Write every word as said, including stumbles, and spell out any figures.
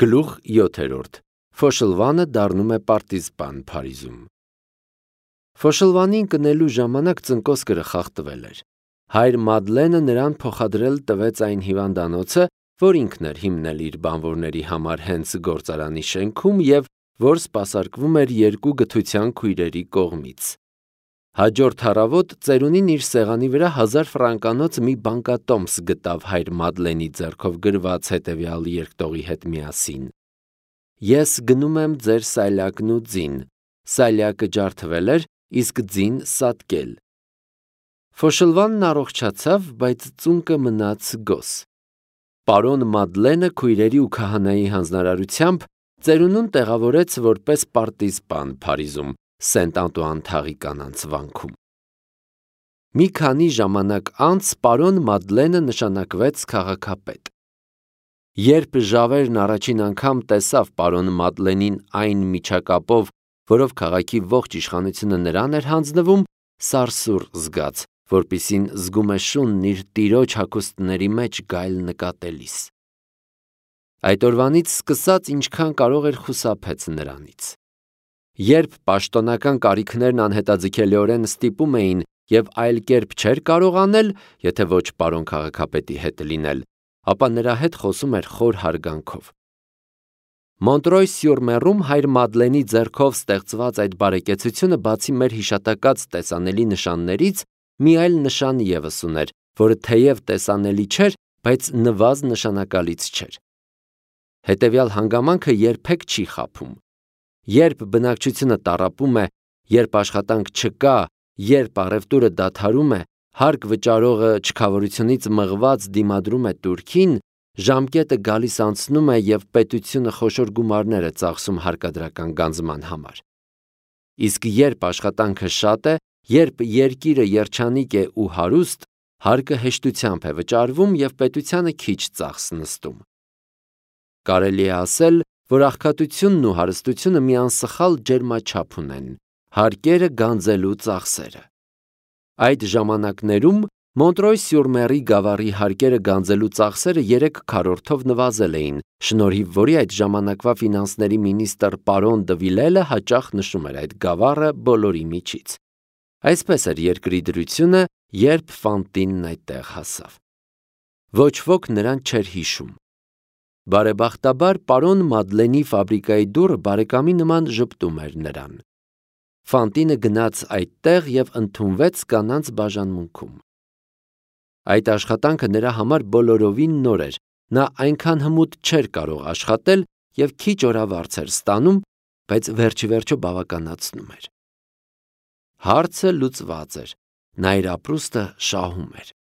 Գլուխ յոթերորդ. Ֆոշլվանը դառնում է պարտիզպան Փարիզում։ Ֆոշլվանին կնելու ժամանակ ծնկոսկրը խախտվել էր։ Հայր Մադլենը նրան փոխադրել տվեց այն հիվանդանոցը, որ ինքն էր հիմնել իր բանվորների համար հենց գործարանի շենքում և որ սպասարկվում էր երկու գթության քույրերի կողմից։ Հաջորդ առավոտ ծերունին իր սեղանի վրա հազար ֆրանկանոց մի բանկատոմս գտավ հայր Մադլենի ձեռքով գրված հետևյալ երկտողի հետ միասին. Ես գնում եմ ձեր սայլակն ու ձին, սայլակը ջարդվել էր, իսկ ձին սատկել։ Ֆոշլվանն առողջացավ, բայց ծունկը մնաց գոս։ Պարոն Մադլենը քույրերի ու քահանայի հանձնարարությամբ ծերունուն տեղավորեց որպես պարտիզպան Փարիզում, Սենտ Անտուան թաղի կանանց վանքում։ Մի քանի ժամանակ անց պարոն Մադլենը նշանակվեց քաղաքապետ։ Երբ Ժավերն առաջին անգամ տեսավ պարոն Մադլենին այն միջակապով, որով քաղաքի ողջ իշխանությունը նրան էր հանձնվում, սարսուռ զգաց, որպիսին զգում է շունն իր տիրոջ հագուստների մեջ գայլ նկատելիս։ Այդ օրվանից սկսած ինչքան կարող էր խուսափեց նրանից։ Երբ պաշտոնական կարիքներն անհետաձգելիորեն ստիպում էին և այլ կերպ չէր կարող անել, եթե ոչ պարոն քաղաքապետի հետ լինել, ապա նրա հետ խոսում էր խոր հարգանքով։ Մոնտրոյ-սյուր-Մեռում հայր Մադլենի ձեռքով ստեղծված այդ բարեկեցությունը բացի մեր հիշատակած տեսանելի նշաններից, մի այլ նշան ևս ուներ, որը թեև տեսանելի չէր, բայց նվազ նշանակալից չէր։ Հետևյալ հանգամանքը երբեք չի խաբում։ Երբ բնակչությունը տառապում է, երբ աշխատանք չկա, երբ առևտուրը դադարում է, հարկ վճարողը չքավորությունից մղված դիմադրում է տուրքին, ժամկետը գալիս անցնում է և պետությունը խոշոր գումարներ է ծախսում հարկադրական գանձման համար։ Իսկ երբ աշխատանքը շատ է, երբ երկիրը երջանիկ է ու հարուստ, հարկը հեշտությամբ է վճարվում և պետությանը քիչ ծախս նստում։ Կարելի է ասել, որ աղքատությունն ու հարստությունը մի անսխալ ջերմաչափ ունեն, հարկերը գանձելու ծախսերը։ Այդ ժամանակներում Մոնտրոյ-սյուր-Մեռի գավառի հարկերը գանձելու ծախսերը երեք քառորդով նվազել էին, շնորհիվ որի այդ ժամանակվա ֆինանսների մինիստր պարոն Դը Վիլելը հաճախ նշում էր այդ գավառը բոլորի միջից։ Այսպես էր երկրի դրությունը, երբ Ֆանտինն այդտեղ հասավ։ Ոչ ոք նրան չէր հիշում։ Բարեբախտաբար պարոն Մադլենի ֆաբրիկայի դուռը բարեկամի նման ժպտում էր նրան։ Ֆանտինը գնաց այդտեղ և ընդունվեց կանանց բաժանմունքում։ Այդ աշխատանքը նրա համար բոլորովին նոր էր, նա այնքան հմուտ չէր կարող աշխատել և քիչ օրավարձ էր ստանում, բայց վերջիվերջո բավականացնում էր։ Հարցը լուծված էր, նա իր ապրուստը շահում էր։